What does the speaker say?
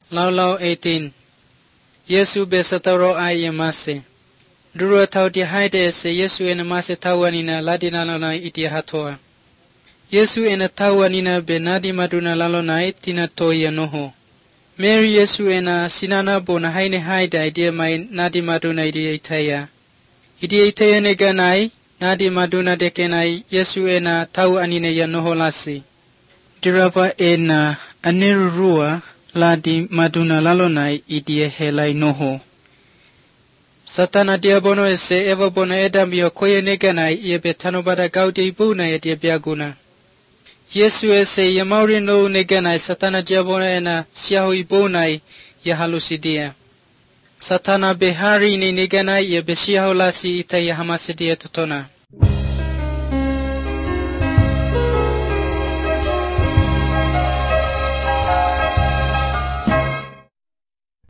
Lau 18 Yesu besataro ayemase Duro tauti haide se Yesu ena mase tawanina ladina lalona iti hatoa Yesu ena tawanina benadi maduna lalona tina toya noho Mary Yesu ena sinana bona haine haida idea mai nadi maduna idea itaya Idea neganai nadi maduna dekenai Yesu ena tau anine ya noho lasi Dirapa ena anerurua ladi maduna lalonai idea helai noho Satana diabono ese eva bona edamio koye neganai ie betano bada gaudi ibuna ya diabiaguna Yesu ese ya mauri no neganai satana diabono ena siaho ibunai ya halusidia Satana behari ni neganai ya besiaho lasi ita ya hamasidia totona